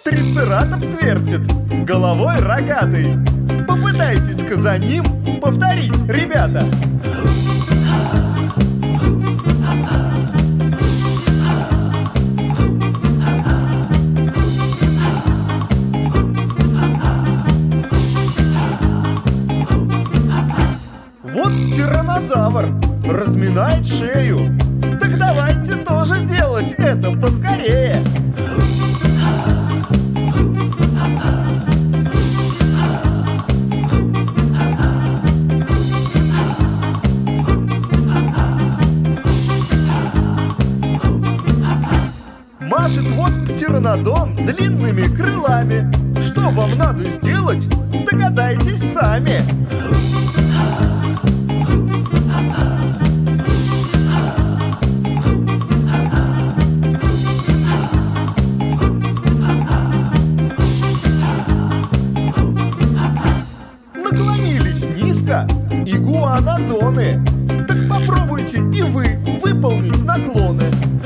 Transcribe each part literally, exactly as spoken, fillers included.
Трицератопс вертит, головой рогатый. Попытайтесь-ка за ним повторить, ребята. Вот тираннозавр разминает шею. Так давайте тоже делать это поскорее. Машет вот птеранодон длинными крылами. Что вам надо сделать, догадайтесь сами. Наклонились низко игуанодоны. Так попробуйте и вы выполнить наклоны.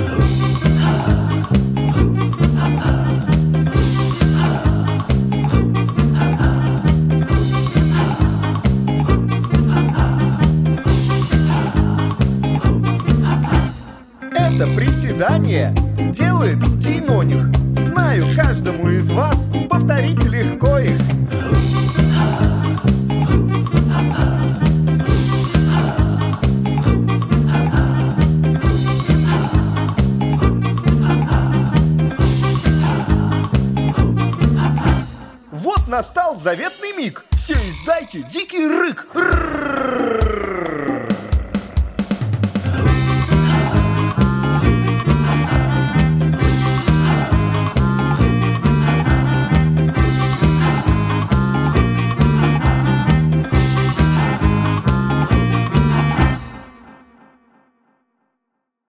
Это приседание делает дейноних. Знаю, каждому из вас повторить легко их. Вот настал заветный миг. Все издайте дикий рык. Р-р-р-р-р-р.